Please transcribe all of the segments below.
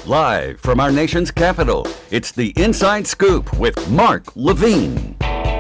Live from our nation's capital, it's the Inside Scoop with Mark Levine.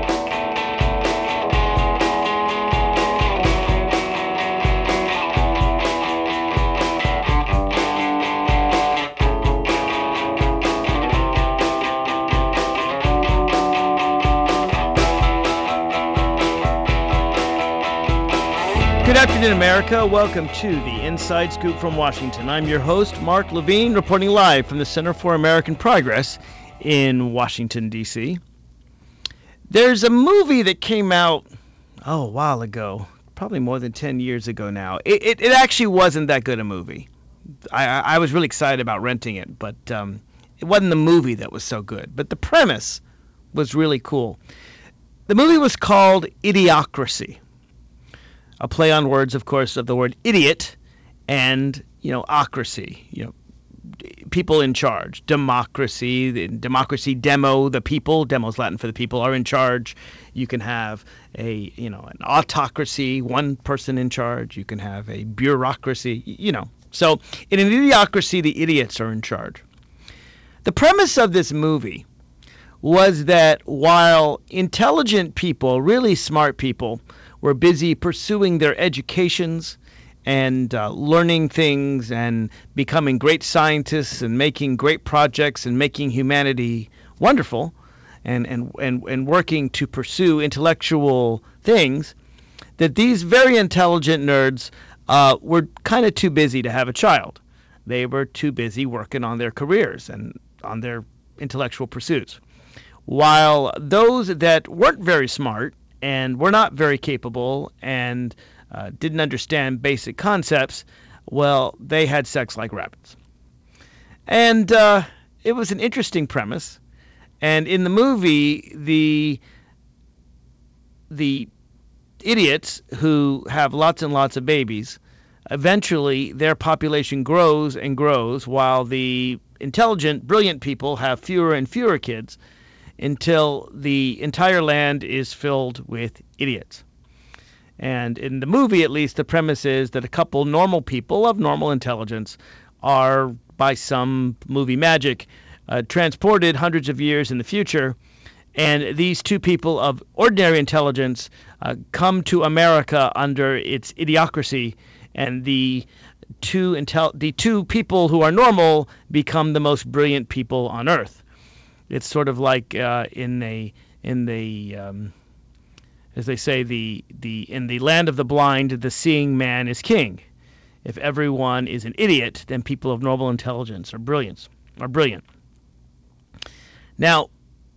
Good afternoon, America. Welcome to the Inside Scoop from Washington. I'm your host, Mark Levine, reporting live from the Center for American Progress in Washington, D.C. There's a movie that came out, a while ago, probably more than 10 years ago now. It actually wasn't that good a movie. I was really excited about renting it, but it wasn't the movie that was so good. But the premise was really cool. The movie was called Idiocracy. A play on words, of course, of the word idiot and, ocracy, people in charge. Democracy, demo, the people, demo's Latin for the people, are in charge. You can have an autocracy, one person in charge. You can have a bureaucracy, So in an idiocracy, the idiots are in charge. The premise of this movie was that while intelligent people, really smart people, were busy pursuing their educations and learning things and becoming great scientists and making great projects and making humanity wonderful and working to pursue intellectual things, that these very intelligent nerds were kind of too busy to have a child. They were too busy working on their careers and on their intellectual pursuits. While those that weren't very smart and were not very capable and didn't understand basic concepts, well, they had sex like rabbits. And it was an interesting premise. And in the movie, the idiots who have lots and lots of babies, eventually their population grows and grows, while the intelligent, brilliant people have fewer and fewer kids, until the entire land is filled with idiots. And in the movie, at least, the premise is that a couple normal people of normal intelligence are, by some movie magic, transported hundreds of years in the future, and these two people of ordinary intelligence come to America under its idiocracy, and the two people who are normal become the most brilliant people on Earth. It's sort of like in the as they say, in the land of the blind, the seeing man is king. If everyone is an idiot, then people of normal intelligence are brilliant. Now,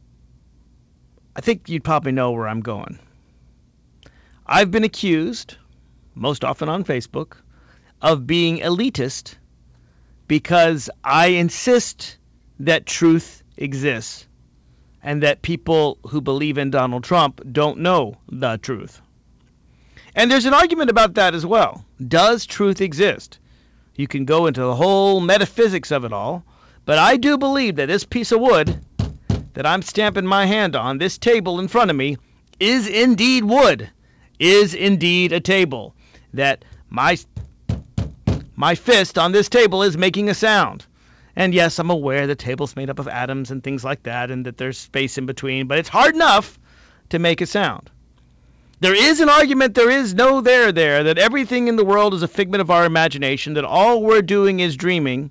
I think you'd probably know where I'm going. I've been accused, most often on Facebook, of being elitist because I insist that truth exists and that people who believe in Donald Trump don't know the truth. And there's an argument about that as well. Does truth exist? You can go into the whole metaphysics of it all, but I do believe that this piece of wood that I'm stamping my hand on, this table in front of me, is indeed wood, is indeed a table, that my fist on this table is making a sound. And yes, I'm aware the table's made up of atoms and things like that, and that there's space in between, but it's hard enough to make a sound. There is an argument, there is no there, that everything in the world is a figment of our imagination, that all we're doing is dreaming.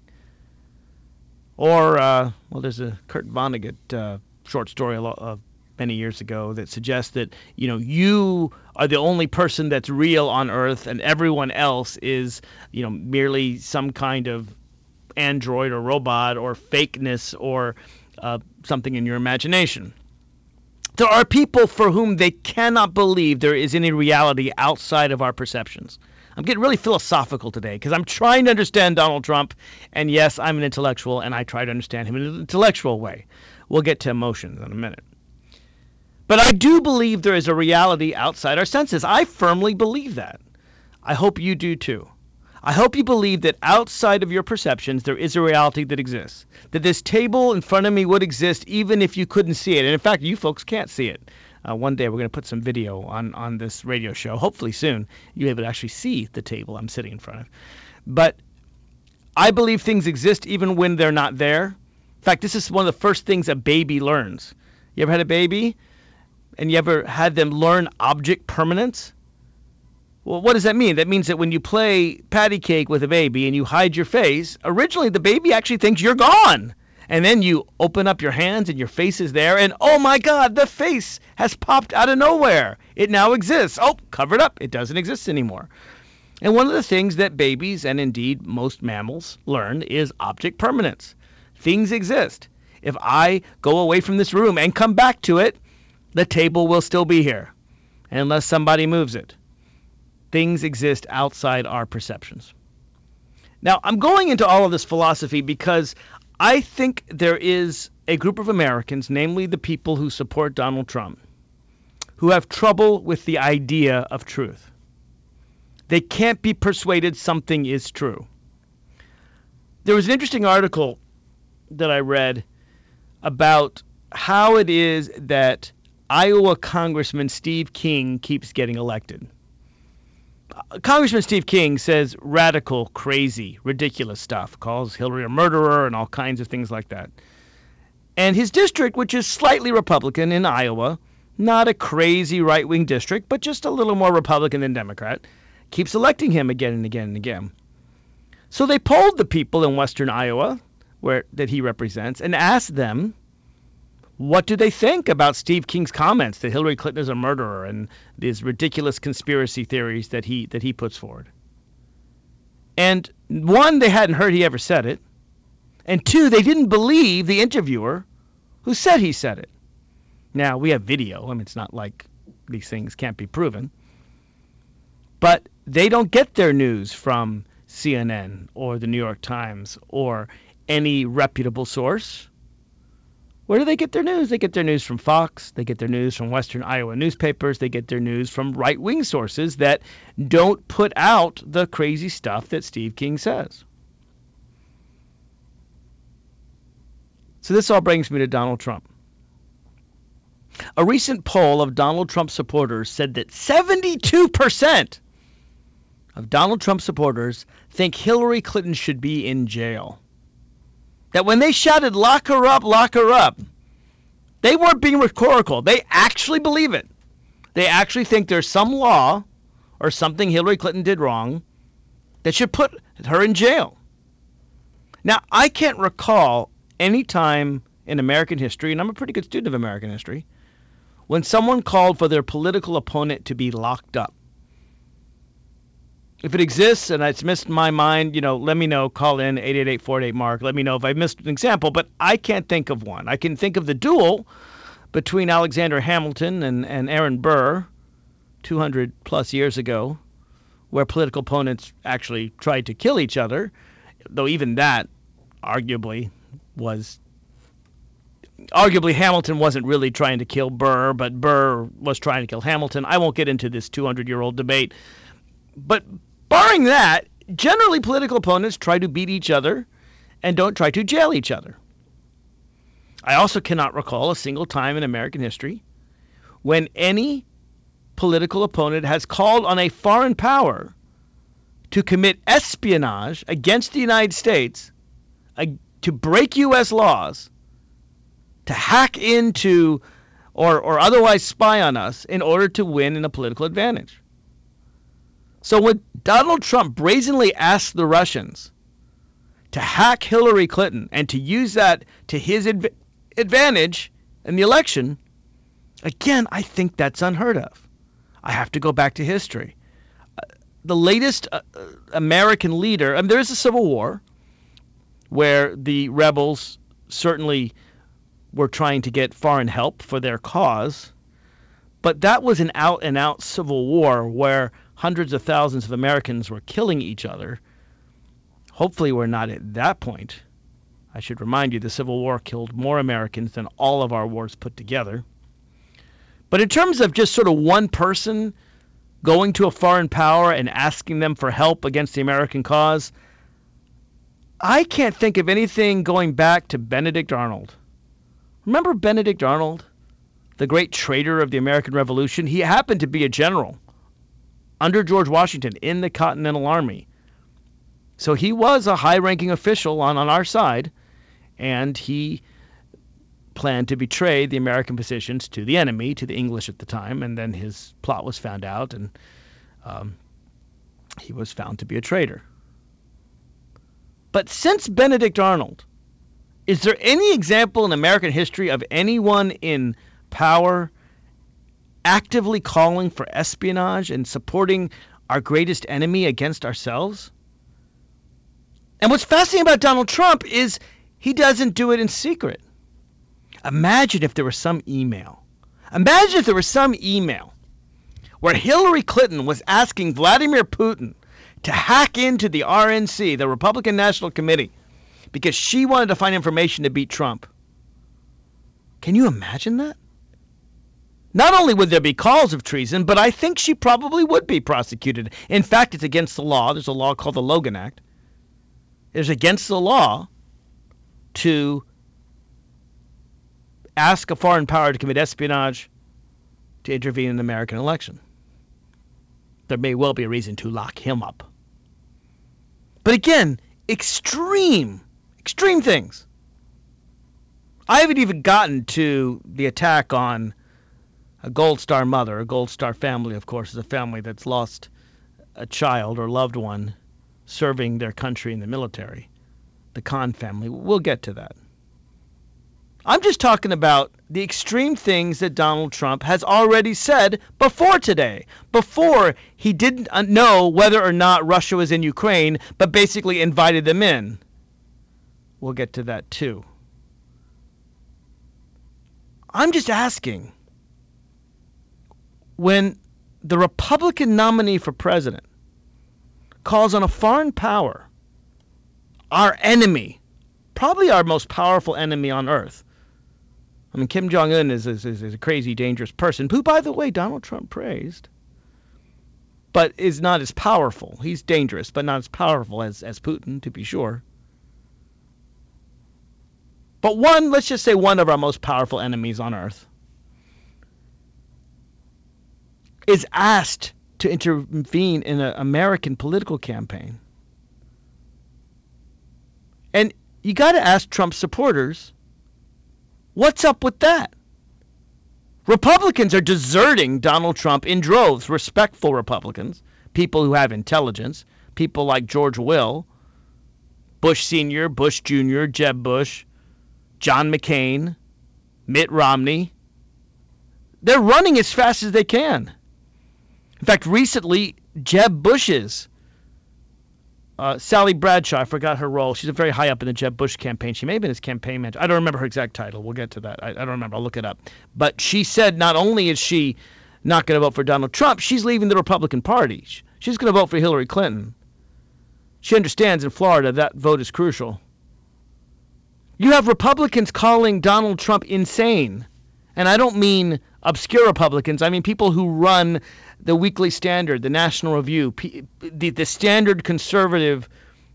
Or, there's a Kurt Vonnegut short story many years ago that suggests that, you are the only person that's real on Earth, and everyone else is, merely some kind of android or robot or fakeness or something in your imagination. There are people for whom they cannot believe there is any reality outside of our perceptions. I'm getting really philosophical today because I'm trying to understand Donald Trump, and yes, I'm an intellectual, and I try to understand him in an intellectual way. We'll get to emotions in a minute. But I do believe there is a reality outside our senses. I firmly believe that. I hope you do too. I hope you believe that outside of your perceptions there is a reality that exists. That this table in front of me would exist even if you couldn't see it. And in fact, you folks can't see it. One day we're going to put some video on this radio show. Hopefully soon you'll be able to actually see the table I'm sitting in front of. But I believe things exist even when they're not there. In fact, this is one of the first things a baby learns. You ever had a baby and you ever had them learn object permanence? Well, what does that mean? That means that when you play patty cake with a baby and you hide your face, originally the baby actually thinks you're gone. And then you open up your hands and your face is there, and oh my God, the face has popped out of nowhere. It now exists. Oh, covered up. It doesn't exist anymore. And one of the things that babies, and indeed most mammals, learn is object permanence. Things exist. If I go away from this room and come back to it, the table will still be here, unless somebody moves it. Things exist outside our perceptions. Now, I'm going into all of this philosophy because I think there is a group of Americans, namely the people who support Donald Trump, who have trouble with the idea of truth. They can't be persuaded something is true. There was an interesting article that I read about how it is that Iowa Congressman Steve King keeps getting elected. Congressman Steve King says radical, crazy, ridiculous stuff, calls Hillary a murderer and all kinds of things like that. And his district, which is slightly Republican in Iowa, not a crazy right-wing district, but just a little more Republican than Democrat, keeps electing him again and again and again. So they polled the people in western Iowa that he represents and asked them, what do they think about Steve King's comments that Hillary Clinton is a murderer and these ridiculous conspiracy theories that he puts forward? And one, they hadn't heard he ever said it. And two, they didn't believe the interviewer who said he said it. Now, we have video. I mean, it's not like these things can't be proven. But they don't get their news from CNN or the New York Times or any reputable source. Where do they get their news? They get their news from Fox. They get their news from Western Iowa newspapers. They get their news from right-wing sources that don't put out the crazy stuff that Steve King says. So this all brings me to Donald Trump. A recent poll of Donald Trump supporters said that 72% of Donald Trump supporters think Hillary Clinton should be in jail. That when they shouted, lock her up, they weren't being rhetorical. They actually believe it. They actually think there's some law or something Hillary Clinton did wrong that should put her in jail. Now, I can't recall any time in American history, and I'm a pretty good student of American history, when someone called for their political opponent to be locked up. If it exists and it's missed my mind, let me know. Call in 888-488-MARK. Let me know if I missed an example, but I can't think of one. I can think of the duel between Alexander Hamilton and Aaron Burr 200 plus years ago, where political opponents actually tried to kill each other, though even that arguably Hamilton wasn't really trying to kill Burr, but Burr was trying to kill Hamilton. I won't get into this 200-year-old debate. But barring that, generally political opponents try to beat each other and don't try to jail each other. I also cannot recall a single time in American history when any political opponent has called on a foreign power to commit espionage against the United States, to break U.S. laws, to hack into or otherwise spy on us in order to win in a political advantage. So when Donald Trump brazenly asked the Russians to hack Hillary Clinton and to use that to his advantage in the election, again, I think that's unheard of. I have to go back to history. The latest American leader, there is a civil war where the rebels certainly were trying to get foreign help for their cause, but that was an out-and-out civil war where hundreds of thousands of Americans were killing each other. Hopefully we're not at that point. I should remind you the Civil War killed more Americans than all of our wars put together. But in terms of just sort of one person going to a foreign power and asking them for help against the American cause, I can't think of anything going back to Benedict Arnold. Remember Benedict Arnold, the great traitor of the American Revolution? He happened to be a general under George Washington in the Continental Army. So he was a high-ranking official on our side, and he planned to betray the American positions to the enemy, to the English at the time, and then his plot was found out, and he was found to be a traitor. But since Benedict Arnold, is there any example in American history of anyone in power actively calling for espionage and supporting our greatest enemy against ourselves? And what's fascinating about Donald Trump is he doesn't do it in secret. Imagine if there was some email. Imagine if there was some email where Hillary Clinton was asking Vladimir Putin to hack into the RNC, the Republican National Committee, because she wanted to find information to beat Trump. Can you imagine that? Not only would there be calls of treason, but I think she probably would be prosecuted. In fact, it's against the law. There's a law called the Logan Act. It's against the law to ask a foreign power to commit espionage to intervene in an American election. There may well be a reason to lock him up. But again, extreme things. I haven't even gotten to the attack on a Gold Star mother. A Gold Star family, of course, is a family that's lost a child or loved one serving their country in the military. The Khan family. We'll get to that. I'm just talking about the extreme things that Donald Trump has already said before today. Before he didn't know whether or not Russia was in Ukraine, but basically invited them in. We'll get to that too. I'm just asking, when the Republican nominee for president calls on a foreign power, our enemy, probably our most powerful enemy on earth. I mean, Kim Jong-un is a crazy, dangerous person, who, by the way, Donald Trump praised, but is not as powerful. He's dangerous, but not as powerful as Putin, to be sure. But let's just say one of our most powerful enemies on earth is asked to intervene in an American political campaign. And you got to ask Trump's supporters, what's up with that? Republicans are deserting Donald Trump in droves, respectful Republicans, people who have intelligence, people like George Will, Bush Sr., Bush Jr., Jeb Bush, John McCain, Mitt Romney. They're running as fast as they can. In fact, recently, Jeb Bush's Sally Bradshaw, I forgot her role. She's very high up in the Jeb Bush campaign. She may have been his campaign manager. I don't remember her exact title. We'll get to that. I don't remember. I'll look it up. But she said not only is she not going to vote for Donald Trump, she's leaving the Republican Party. She's going to vote for Hillary Clinton. She understands in Florida that vote is crucial. You have Republicans calling Donald Trump insane. And I don't mean obscure Republicans. I mean people who run the Weekly Standard, the National Review, the standard conservative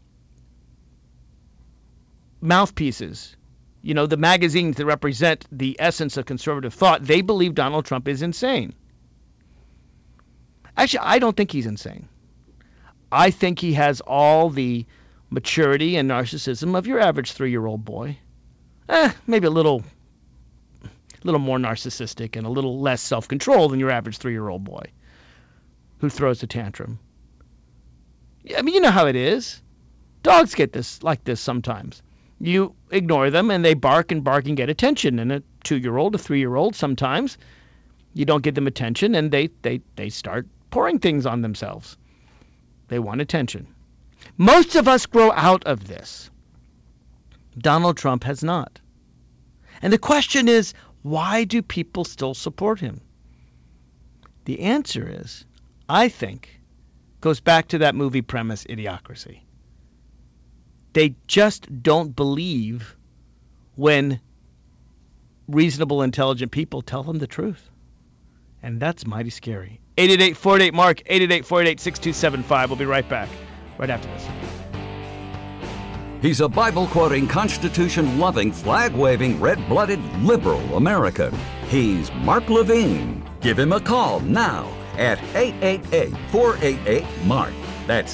mouthpieces, the magazines that represent the essence of conservative thought. They believe Donald Trump is insane. Actually, I don't think he's insane. I think he has all the maturity and narcissism of your average 3-year-old boy. Maybe a little more narcissistic and a little less self-control than your average 3-year-old boy who throws a tantrum. I mean, you know how it is. Dogs get like this sometimes. You ignore them and they bark and get attention. And a 2-year-old, a 3-year-old, sometimes you don't give them attention and they start pouring things on themselves. They want attention. Most of us grow out of this. Donald Trump has not. And the question is, why do people still support him? The answer is, I think, goes back to that movie premise, Idiocracy. They just don't believe when reasonable, intelligent people tell them the truth. And that's mighty scary. 888-48-MARK, 888-488-6275. We'll be right back, right after this. He's a Bible-quoting, Constitution-loving, flag-waving, red-blooded liberal American. He's Mark Levine. Give him a call now at 888-488-MARK. That's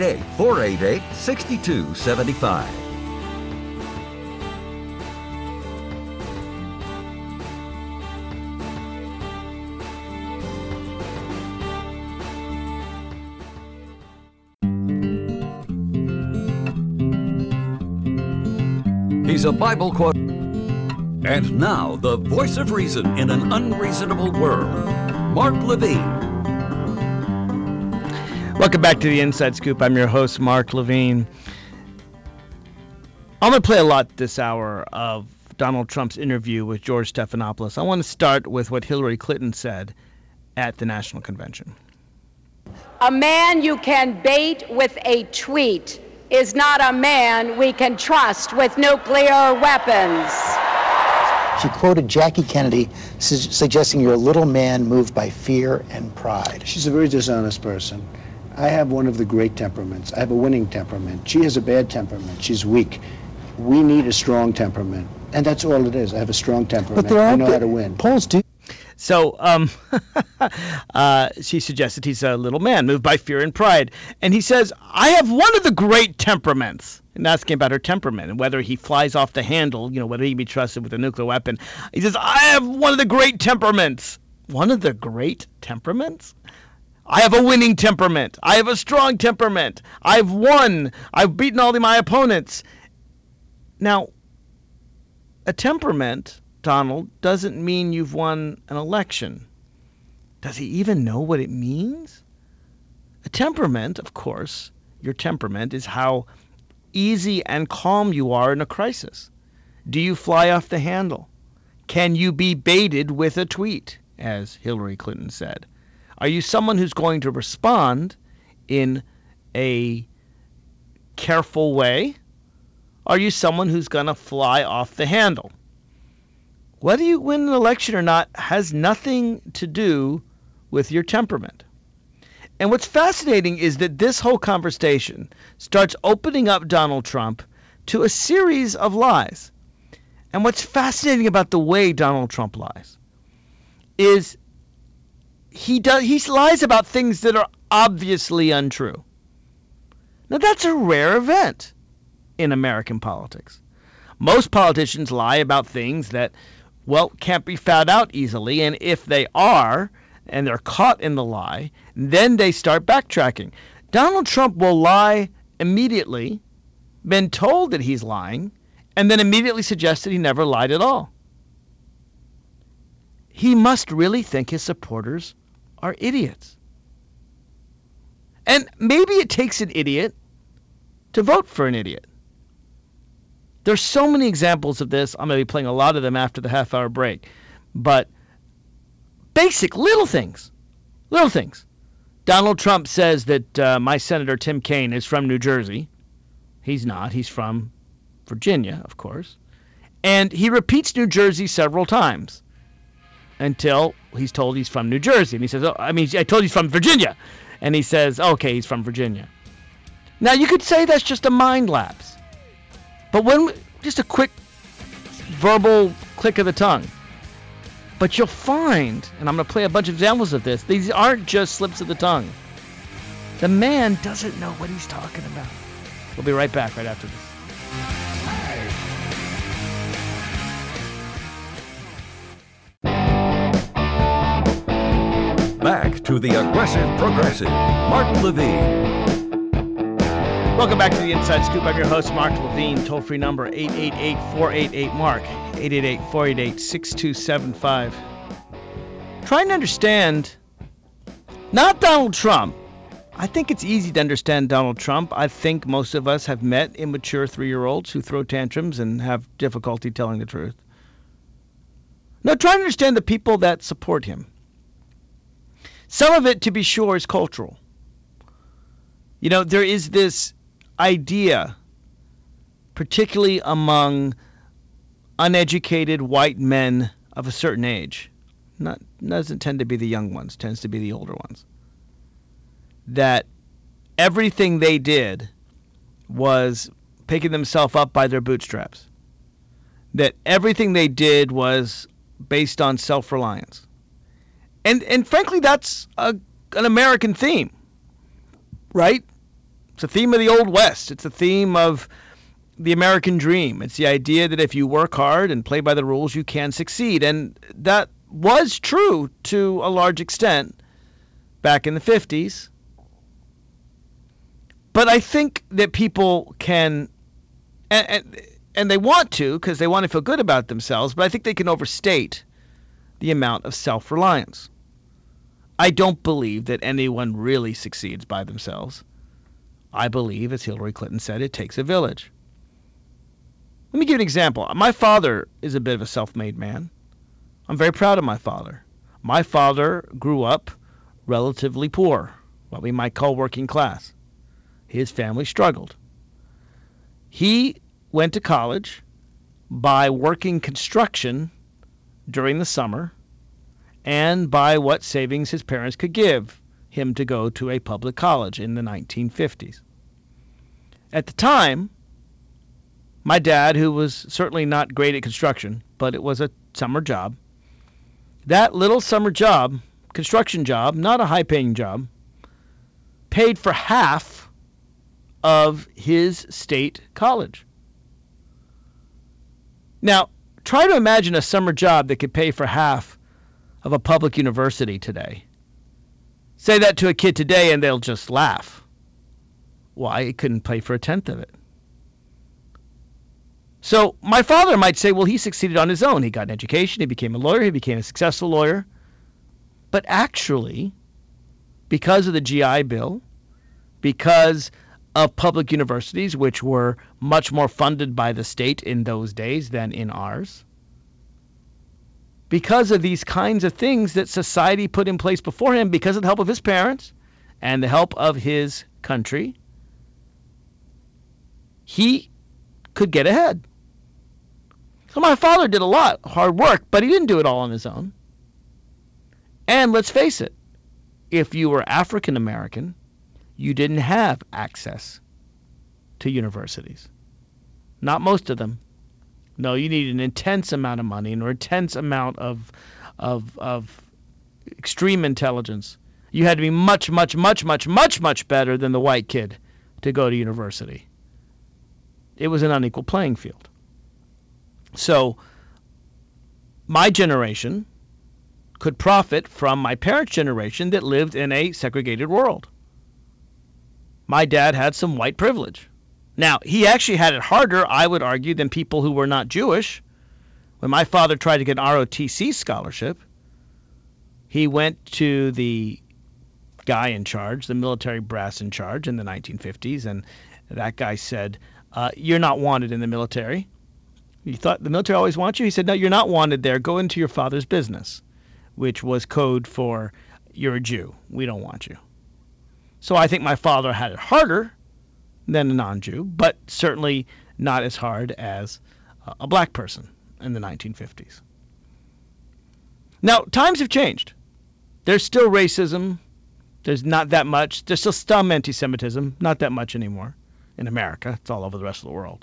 888-488-6275. He's a Bible quote. And now, the voice of reason in an unreasonable world, Mark Levine. Welcome back to the Inside Scoop. I'm your host, Mark Levine. I'm going to play a lot this hour of Donald Trump's interview with George Stephanopoulos. I want to start with what Hillary Clinton said at the National Convention. A man you can bait with a tweet is not a man we can trust with nuclear weapons. She quoted Jackie Kennedy suggesting you're a little man moved by fear and pride. She's a very dishonest person. I have one of the great temperaments. I have a winning temperament. She has a bad temperament. She's weak. We need a strong temperament. And that's all it is. I have a strong temperament. I know how to win. Polls do. So she suggested he's a little man moved by fear and pride. And he says, I have one of the great temperaments. And asking about her temperament and whether he flies off the handle, whether he can be trusted with a nuclear weapon. He says, I have one of the great temperaments. One of the great temperaments? I have a winning temperament. I have a strong temperament. I've won. I've beaten all of my opponents. Now, a temperament, Donald, doesn't mean you've won an election. Does he even know what it means? A temperament, of course, your temperament is how easy and calm you are in a crisis. Do you fly off the handle? Can you be baited with a tweet, as Hillary Clinton said? Are you someone who's going to respond in a careful way? Are you someone who's going to fly off the handle? Whether you win an election or not has nothing to do with your temperament. And what's fascinating is that this whole conversation starts opening up Donald Trump to a series of lies. And what's fascinating about the way Donald Trump lies is he lies about things that are obviously untrue. Now, that's a rare event in American politics. Most politicians lie about things that, can't be found out easily, and if they are, and they're caught in the lie, then they start backtracking. Donald Trump will lie immediately, been told that he's lying, and then immediately suggest that he never lied at all. He must really think his supporters are idiots. And maybe it takes an idiot to vote for an idiot. There's so many examples of this. I'm going to be playing a lot of them after the half-hour break. But basic little things. Donald Trump says that my Senator Tim Kaine is from New Jersey. He's not. He's from Virginia, of course. And he repeats New Jersey several times until he's told he's from New Jersey. And he says, I told you he's from Virginia. And he says, okay, he's from Virginia. Now, you could say that's just a mind lapse. But just a quick verbal click of the tongue. But you'll find, and I'm going to play a bunch of examples of this, these aren't just slips of the tongue. The man doesn't know what he's talking about. We'll be right back right after this. Back to the Aggressive Progressive, Mark Levine. Welcome back to the Inside Scoop. I'm your host, Mark Levine. Toll-free number 888-488-MARK, 888-488-6275. Trying to understand, not Donald Trump. I think it's easy to understand Donald Trump. I think most of us have met immature 3-year-olds who throw tantrums and have difficulty telling the truth. No, trying to understand the people that support him. Some of it, to be sure, is cultural. There is this idea, particularly among uneducated white men of a certain age, doesn't tend to be the young ones, tends to be the older ones, that everything they did was picking themselves up by their bootstraps, that everything they did was based on self-reliance. And frankly, that's an American theme, right? It's a theme of the Old West. It's a theme of the American dream. It's the idea that if you work hard and play by the rules, you can succeed. And that was true to a large extent back in the 50s. But I think that people can, and they want to, because they want to feel good about themselves, but I think they can overstate the amount of self-reliance. I don't believe that anyone really succeeds by themselves. I believe, as Hillary Clinton said, it takes a village. Let me give you an example. My father is a bit of a self-made man. I'm very proud of my father. My father grew up relatively poor, what we might call working class. His family struggled. He went to college by working construction during the summer and by what savings his parents could give him to go to a public college in the 1950s. At the time, my dad, who was certainly not great at construction, but it was a summer job, that little summer job, construction job, not a high-paying job, paid for half of his state college. Now, try to imagine a summer job that could pay for half of a public university today. Say that to a kid today and they'll just laugh. Why? It couldn't pay for a tenth of it. So my father might say, well, he succeeded on his own. He got an education, he became a lawyer, he became a successful lawyer. But actually, because of the GI Bill, because of public universities, which were much more funded by the state in those days than in ours, because of these kinds of things that society put in place before him, because of the help of his parents and the help of his country, he could get ahead. So my father did a lot of hard work, but he didn't do it all on his own. And let's face it, if you were African American, you didn't have access to universities. Not most of them. No, you needed an intense amount of money and an intense amount of extreme intelligence. You had to be much better than the white kid to go to university. It was an unequal playing field. So my generation could profit from my parents' generation that lived in a segregated world. My dad had some white privilege. Now, he actually had it harder, I would argue, than people who were not Jewish. When my father tried to get an ROTC scholarship, he went to the guy in charge, the military brass in charge in the 1950s, and that guy said, you're not wanted in the military. You thought the military always wants you? He said, no, you're not wanted there. Go into your father's business, which was code for you're a Jew. We don't want you. So I think my father had it harder than a non-Jew, but certainly not as hard as a black person in the 1950s. Now, times have changed. There's still racism. There's not that much. There's still some anti-Semitism. Not that much anymore in America. It's all over the rest of the world.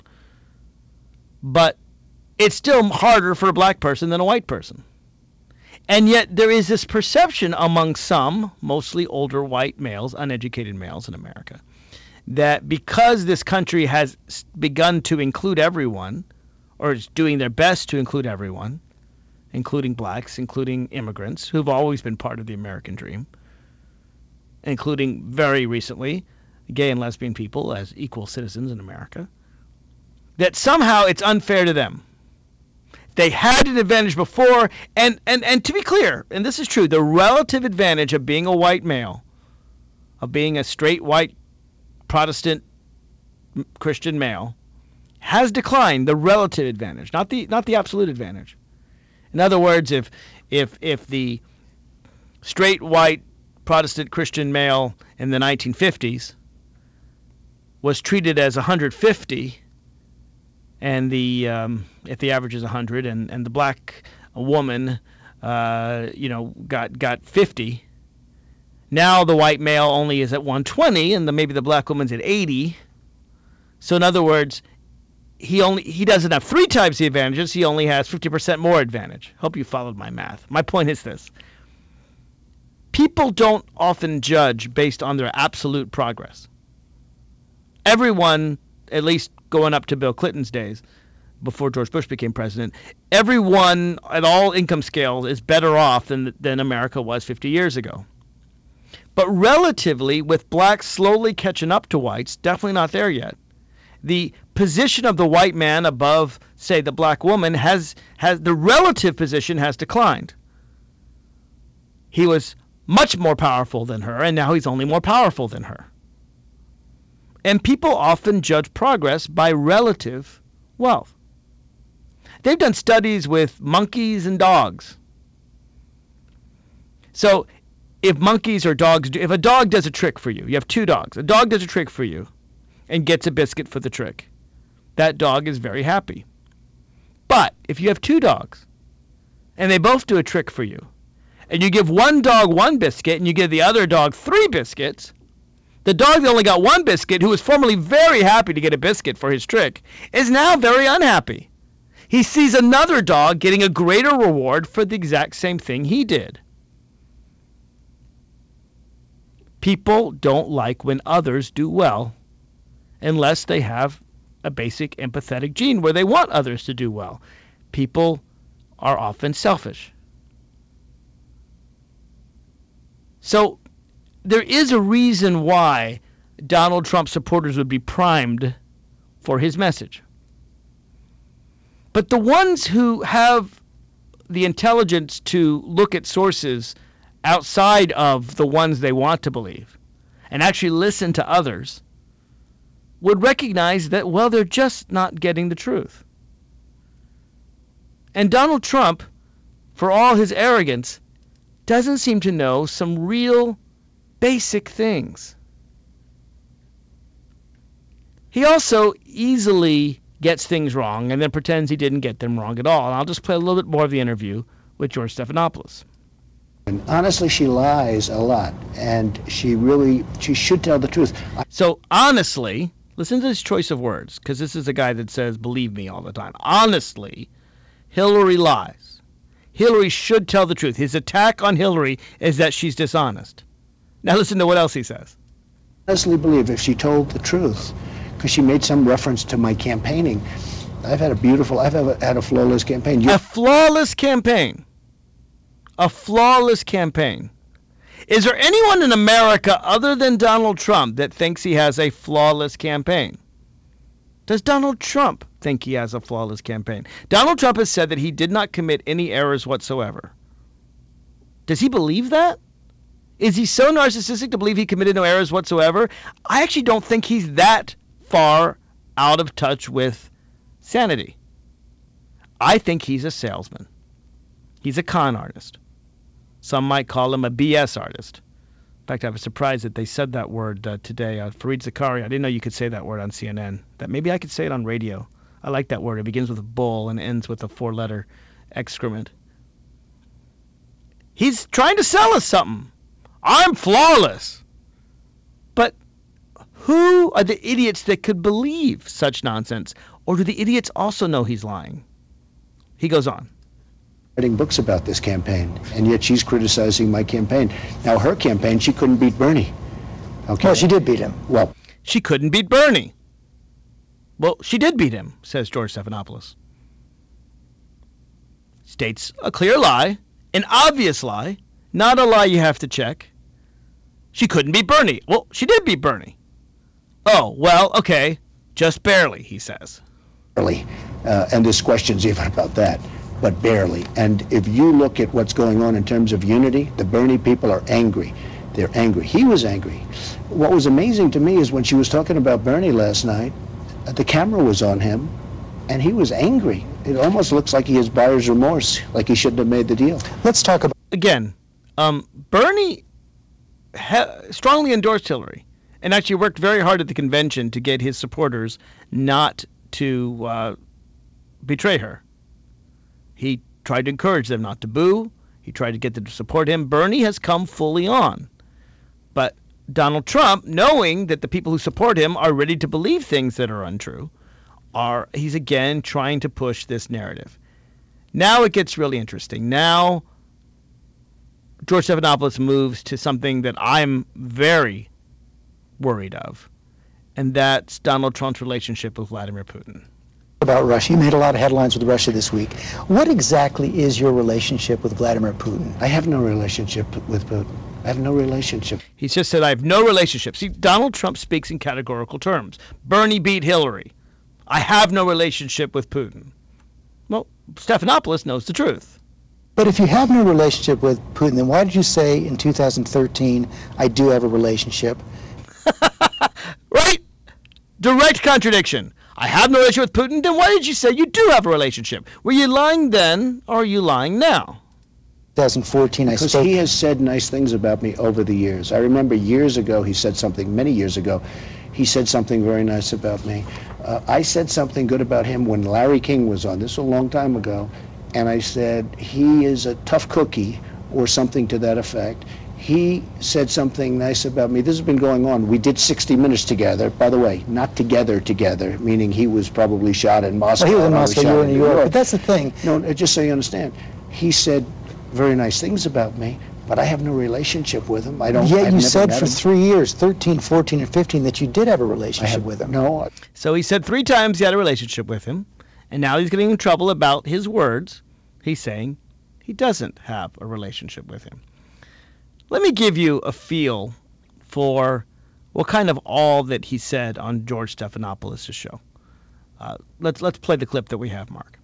But it's still harder for a black person than a white person. And yet there is this perception among some, mostly older white males, uneducated males in America, that because this country has begun to include everyone, or is doing their best to include everyone, including blacks, including immigrants, who've always been part of the American dream, including very recently gay and lesbian people as equal citizens in America, that somehow it's unfair to them. They had an advantage before, and to be clear, and this is true, the relative advantage of being a white male, of being a straight white Protestant Christian male, has declined. The relative advantage, not the absolute advantage. In other words, if the straight white Protestant Christian male in the 1950s was treated as 150, and if the average is 100, and the black woman, got 50. Now the white male only is at 120, and maybe the black woman's at 80. So in other words, he doesn't have 3 times the advantages. He only has 50% more advantage. Hope you followed my math. My point is this: people don't often judge based on their absolute progress. everyone, at least going up to Bill Clinton's days, before George Bush became president, everyone at all income scales is better off than America was 50 years ago. But relatively, with blacks slowly catching up to whites, definitely not there yet. The position of the white man above, say, the black woman has the relative position has declined. He was much more powerful than her, and now he's only more powerful than her. And people often judge progress by relative wealth. They've done studies with monkeys and dogs. So if monkeys or dogs, if a dog does a trick for you, you have two dogs, a dog does a trick for you and gets a biscuit for the trick, that dog is very happy. But if you have two dogs and they both do a trick for you, and you give one dog one biscuit and you give the other dog 3 biscuits, the dog that only got 1 biscuit, who was formerly very happy to get a biscuit for his trick, is now very unhappy. He sees another dog getting a greater reward for the exact same thing he did. People don't like when others do well unless they have a basic empathetic gene where they want others to do well. People are often selfish. So there is a reason why Donald Trump supporters would be primed for his message. But the ones who have the intelligence to look at sources outside of the ones they want to believe and actually listen to others would recognize that, well, they're just not getting the truth. And Donald Trump, for all his arrogance, doesn't seem to know some real basic things. He also easily gets things wrong and then pretends he didn't get them wrong at all. And I'll just play a little bit more of the interview with George Stephanopoulos. And honestly, she lies a lot, and she should tell the truth. So honestly, listen to his choice of words, because this is a guy that says, believe me all the time. Honestly, Hillary lies. Hillary should tell the truth. His attack on Hillary is that she's dishonest. Now listen to what else he says. I honestly believe if she told the truth, because she made some reference to my campaigning, I've had a flawless campaign. A flawless campaign. A flawless campaign. Is there anyone in America other than Donald Trump that thinks he has a flawless campaign? Does Donald Trump think he has a flawless campaign? Donald Trump has said that he did not commit any errors whatsoever. Does he believe that? Is he so narcissistic to believe he committed no errors whatsoever? I actually don't think he's that far out of touch with sanity. I think he's a salesman. He's a con artist. Some might call him a BS artist. In fact, I was surprised that they said that word today. Fareed Zakaria, I didn't know you could say that word on CNN. That maybe I could say it on radio. I like that word. It begins with a bull and ends with a 4-letter excrement. He's trying to sell us something. I'm flawless. But who are the idiots that could believe such nonsense? Or do the idiots also know he's lying? He goes on. Writing books about this campaign, and yet she's criticizing my campaign. Now, her campaign, she couldn't beat Bernie. Okay. Well, she did beat him. Well, she couldn't beat Bernie. Well, she did beat him, says George Stephanopoulos. States a clear lie, an obvious lie, not a lie you have to check. She couldn't beat Bernie. Well, she did beat Bernie. Oh, well, okay, just barely, he says. Barely. And there's questions even about that. But barely. And if you look at what's going on in terms of unity, the Bernie people are angry. They're angry. He was angry. What was amazing to me is when she was talking about Bernie last night, the camera was on him, and he was angry. It almost looks like he has buyer's remorse, like he shouldn't have made the deal. Let's talk about... Again, Bernie strongly endorsed Hillary and actually worked very hard at the convention to get his supporters not to betray her. He tried to encourage them not to boo. He tried to get them to support him. Bernie has come fully on. But Donald Trump, knowing that the people who support him are ready to believe things that are untrue, he's again trying to push this narrative. Now it gets really interesting. Now George Stephanopoulos moves to something that I'm very worried of. and that's Donald Trump's relationship with Vladimir Putin. About Russia. You made a lot of headlines with Russia this week. What exactly is your relationship with Vladimir Putin? I have no relationship with Putin. I have no relationship. He just said, I have no relationship. See, Donald Trump speaks in categorical terms. Bernie beat Hillary. I have no relationship with Putin. Well, Stephanopoulos knows the truth. But if you have no relationship with Putin, then why did you say in 2013, I do have a relationship? Right? Direct contradiction. I have no relationship with Putin, then why did you say you do have a relationship? Were you lying then, or are you lying now? 2014, because he has said nice things about me over the years. I remember years ago he said something, many years ago, he said something very nice about me. I said something good about him when Larry King was on, this was a long time ago, and I said he is a tough cookie, or something to that effect. He said something nice about me. This has been going on. We did 60 Minutes together. By the way, not together, meaning he was probably shot in Moscow. Well, he was in Moscow, you were in New York. But that's the thing. No, just so you understand. He said very nice things about me, but I have no relationship with him. Yet you said for 3 years, 13, 14, and 15, that you did have a relationship with him. No. So he said 3 times he had a relationship with him, and now he's getting in trouble about his words. He's saying he doesn't have a relationship with him. Let me give you a feel for what kind of all that he said on George Stephanopoulos' show. Let's play the clip that we have, Mark.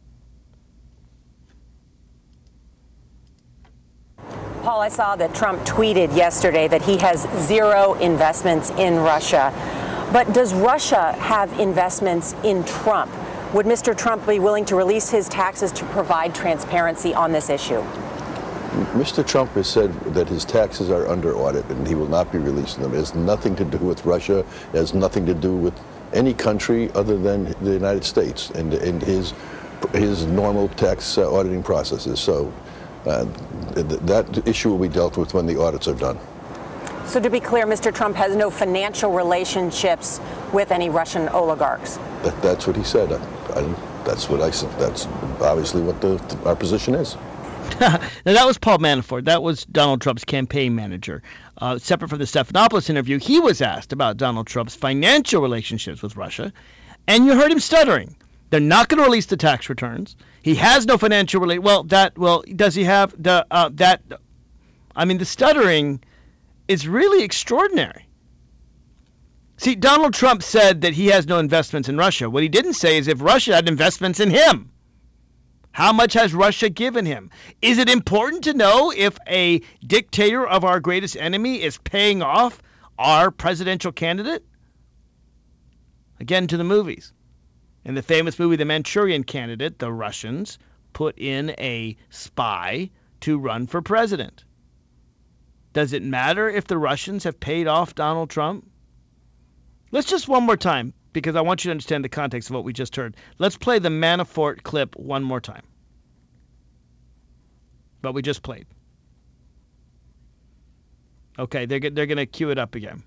Paul, I saw that Trump tweeted yesterday that he has 0 investments in Russia. But does Russia have investments in Trump? Would Mr. Trump be willing to release his taxes to provide transparency on this issue? Mr. Trump has said that his taxes are under audit and he will not be releasing them. It has nothing to do with Russia. It has nothing to do with any country other than the United States and his normal tax auditing processes. So that issue will be dealt with when the audits are done. So to be clear, Mr. Trump has no financial relationships with any Russian oligarchs? That's what he said. That's what I said. That's obviously what our position is. Now, that was Paul Manafort. That was Donald Trump's campaign manager. Separate from the Stephanopoulos interview, he was asked about Donald Trump's financial relationships with Russia, and you heard him stuttering. They're not going to release the tax returns. He has no financial does he have the stuttering is really extraordinary. See, Donald Trump said that he has no investments in Russia. What he didn't say is if Russia had investments in him. How much has Russia given him? Is it important to know if a dictator of our greatest enemy is paying off our presidential candidate? Again, to the movies. In the famous movie The Manchurian Candidate, the Russians put in a spy to run for president. Does it matter if the Russians have paid off Donald Trump? Let's just one more time, because I want you to understand the context of what we just heard. Let's play the Manafort clip one more time. What we just played. Okay, they're going to cue it up again.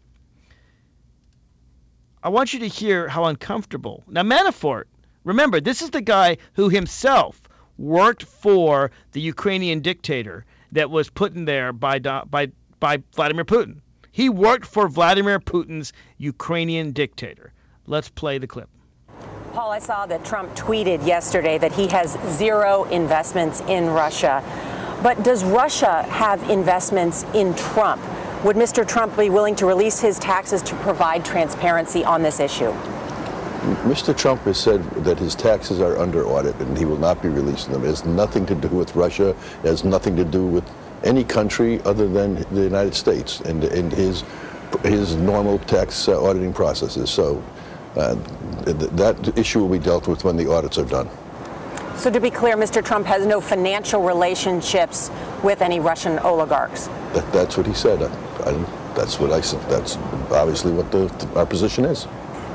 I want you to hear how uncomfortable. Now, Manafort, remember, this is the guy who himself worked for the Ukrainian dictator that was put in there by Vladimir Putin. He worked for Vladimir Putin's Ukrainian dictator. Let's play the clip. Paul, I saw that Trump tweeted yesterday that he has 0 investments in Russia. But does Russia have investments in Trump? Would Mr. Trump be willing to release his taxes to provide transparency on this issue? Mr. Trump has said that his taxes are under audit and he will not be releasing them. It has nothing to do with Russia. It has nothing to do with any country other than the United States and his normal tax auditing processes. So that issue will be dealt with when the audits are done. So to be clear, Mr. Trump has no financial relationships with any Russian oligarchs? That's what he said. That's what I said. That's obviously what our position is.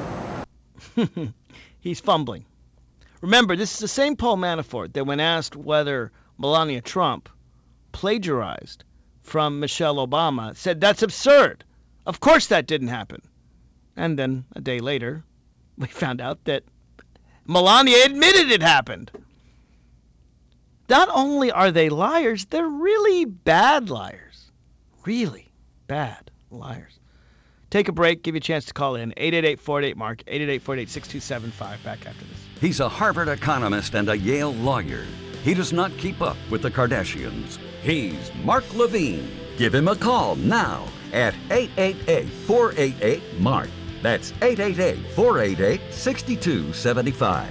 He's fumbling. Remember, this is the same Paul Manafort that when asked whether Melania Trump plagiarized from Michelle Obama, said that's absurd. Of course that didn't happen. And then a day later, we found out that Melania admitted it happened. Not only are they liars, they're really bad liars. Really bad liars. take a break, give you a chance to call in. 888-488-MARK, 888-488-6275. Back after this. He's a Harvard economist and a Yale lawyer. He does not keep up with the Kardashians. He's Mark Levine. Give him a call now at 888-488-MARK. That's 888-488-6275.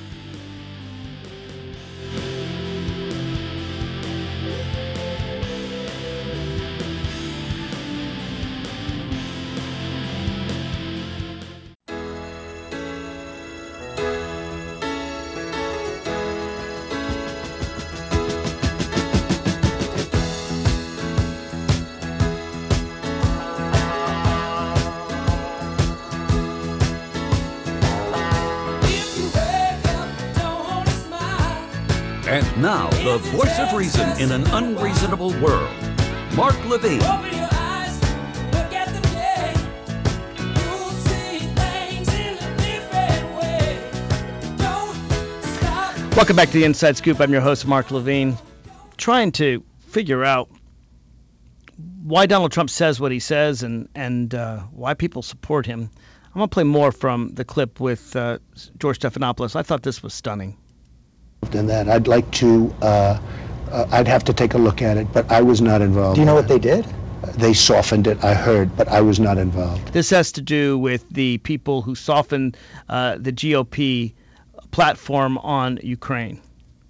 And now, the voice of reason in an unreasonable world, Mark Levine. Open your eyes, look at the day. You'll see things in a different way. Don't stop. Welcome back to the Inside Scoop. I'm your host, Mark Levine. Trying to figure out why Donald Trump says what he says and why people support him. I'm going to play more from the clip with George Stephanopoulos. I thought this was stunning. Than that, I'd like to, I'd have to take a look at it, but I was not involved. Do you know what they did? They softened it, I heard, but I was not involved. This has to do with the people who softened the GOP platform on Ukraine.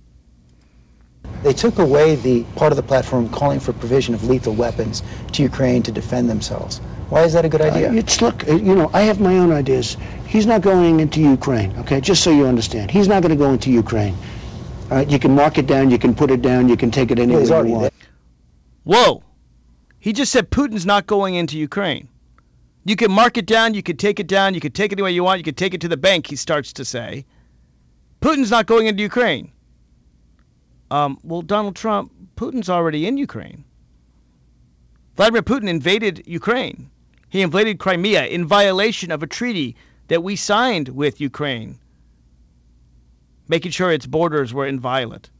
They took away the part of the platform calling for provision of lethal weapons to Ukraine to defend themselves. Why is that a good idea? I have my own ideas. He's not going into Ukraine, okay? Just so you understand. He's not going to go into Ukraine. All right, you can mark it down, you can put it down, you can take it anywhere you want. Whoa. He just said Putin's not going into Ukraine. You can mark it down, you can take it down, you can take it any way you want, you can take it to the bank, he starts to say. Putin's not going into Ukraine. Well, Donald Trump, Putin's already in Ukraine. Vladimir Putin invaded Ukraine. He invaded Crimea in violation of a treaty that we signed with Ukraine, making sure its borders were inviolate.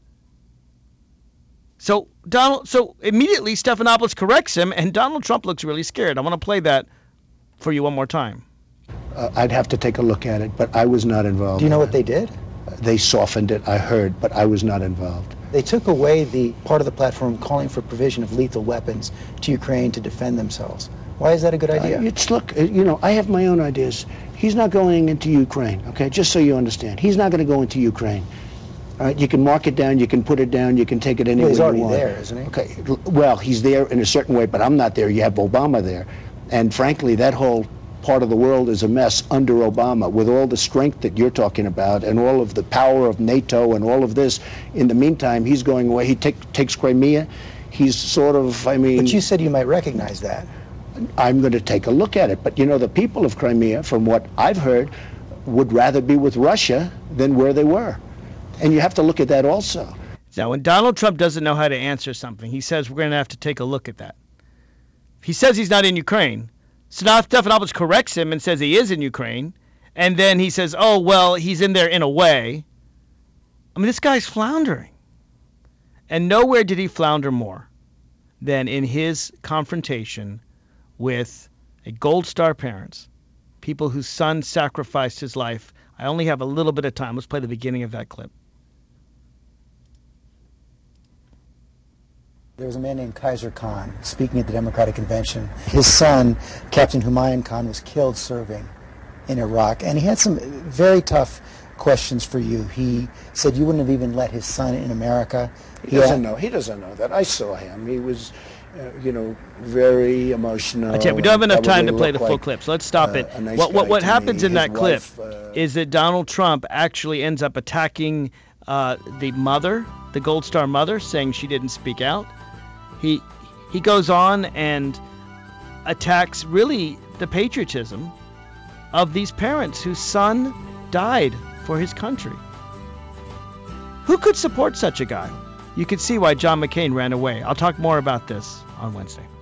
So immediately Stephanopoulos corrects him, and Donald Trump looks really scared. I want to play that for you one more time. I'd have to take a look at it, but I was not involved. Do you know what they did? They softened it, I heard, but I was not involved. They took away the part of the platform calling for provision of lethal weapons to Ukraine to defend themselves. Why is that a good idea? I have my own ideas. He's not going into Ukraine, okay? Just so you understand. He's not going to go into Ukraine. All right, you can mark it down, you can put it down, you can take it anywhere you want. He's already there, isn't he? Okay, well, he's there in a certain way, but I'm not there. You have Obama there. And frankly, that whole part of the world is a mess under Obama, with all the strength that you're talking about and all of the power of NATO and all of this. In the meantime, he's going away. He takes Crimea. He's sort of, But you said you might recognize that. I'm going to take a look at it. But, the people of Crimea, from what I've heard, would rather be with Russia than where they were. And you have to look at that also. Now, when Donald Trump doesn't know how to answer something, he says we're going to have to take a look at that. He says he's not in Ukraine. So now Stephanopoulos corrects him and says he is in Ukraine. And then he says, oh, well, he's in there in a way. I mean, this guy's floundering. And nowhere did he flounder more than in his confrontation with a Gold Star parents, people whose son sacrificed his life. I only have a little bit of time. Let's play the beginning of that clip. There was a man named Kaiser Khan speaking at the Democratic Convention. His son, Captain Humayun Khan, was killed serving in Iraq, and he had some very tough questions for you. He said you wouldn't have even let his son in America. He doesn't know that. I saw him. He was, very emotional. I tell you, we don't have enough time to play the full clip, so let's stop it. What happens in that clip is that Donald Trump actually ends up attacking the mother, the Gold Star mother, saying she didn't speak out. He goes on and attacks really the patriotism of these parents whose son died for his country. Who could support such a guy? You could see why John McCain ran away. I'll talk more about this on Wednesday.